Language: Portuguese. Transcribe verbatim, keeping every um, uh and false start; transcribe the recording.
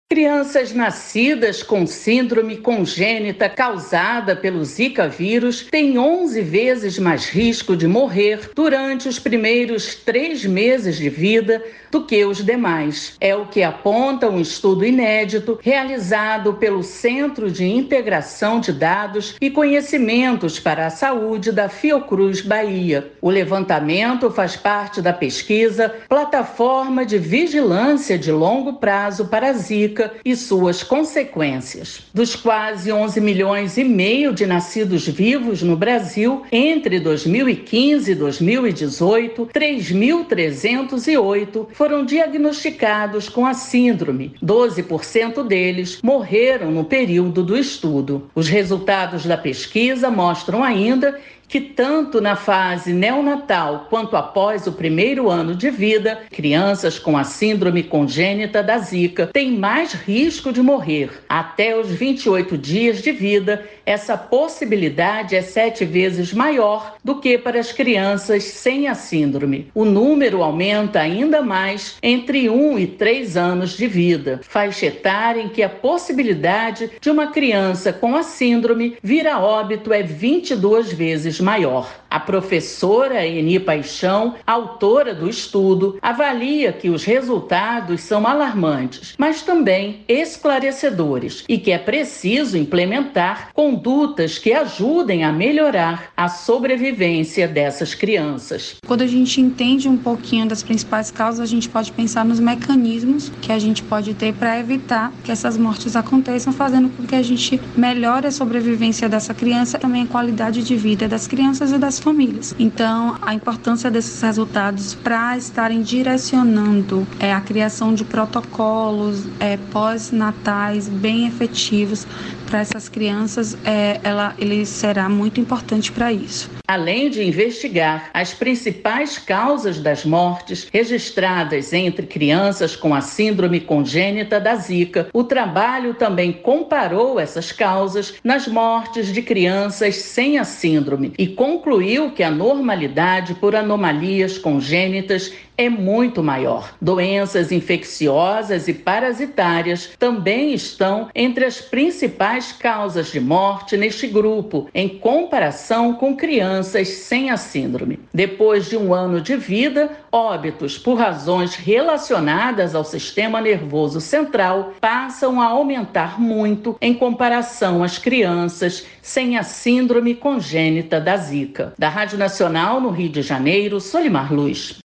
Crianças nascidas com síndrome congênita causada pelo Zika vírus têm onze vezes mais risco de morrer durante os primeiros três meses de vida do que os demais. É o que aponta um estudo inédito realizado pelo Centro de Integração de Dados e Conhecimentos para a Saúde da Fiocruz Bahia. O levantamento faz parte da pesquisa Plataforma de Vigilância de Longo Prazo para a Zika e suas consequências. Dos quase onze milhões e meio de nascidos vivos no Brasil, entre dois mil e quinze e dois mil e dezoito, três mil trezentos e oito foram diagnosticados com a síndrome. doze por cento deles morreram no período do estudo. Os resultados da pesquisa mostram ainda que tanto na fase neonatal quanto após o primeiro ano de vida, crianças com a síndrome congênita da Zika têm mais risco de morrer. Até os vinte e oito dias de vida, essa possibilidade é sete vezes maior do que para as crianças sem a síndrome. O número aumenta ainda mais entre um e três anos de vida, faixa etária em que a possibilidade de uma criança com a síndrome vir a óbito é vinte e duas vezes maior. A professora Eni Paixão, autora do estudo, avalia que os resultados são alarmantes, mas também esclarecedores e que é preciso implementar condutas que ajudem a melhorar a sobrevivência dessas crianças. Quando a gente entende um pouquinho das principais causas, a gente pode pensar nos mecanismos que a gente pode ter para evitar que essas mortes aconteçam, fazendo com que a gente melhore a sobrevivência dessa criança e também a qualidade de vida das crianças e das famílias. Então, a importância desses resultados para estarem direcionando é, a criação de protocolos é, pós-natais bem efetivos para essas crianças, é, ela, ele será muito importante para isso. Além de investigar as principais causas das mortes registradas entre crianças com a síndrome congênita da Zika, o trabalho também comparou essas causas nas mortes de crianças sem a síndrome e concluiu que a normalidade por anomalias congênitas é muito maior. Doenças infecciosas e parasitárias também estão entre as principais causas de morte neste grupo, em comparação com crianças sem a síndrome. Depois de um ano de vida, óbitos por razões relacionadas ao sistema nervoso central passam a aumentar muito em comparação às crianças sem a síndrome congênita da Zika. Da Rádio Nacional, no Rio de Janeiro, Solimar Luz.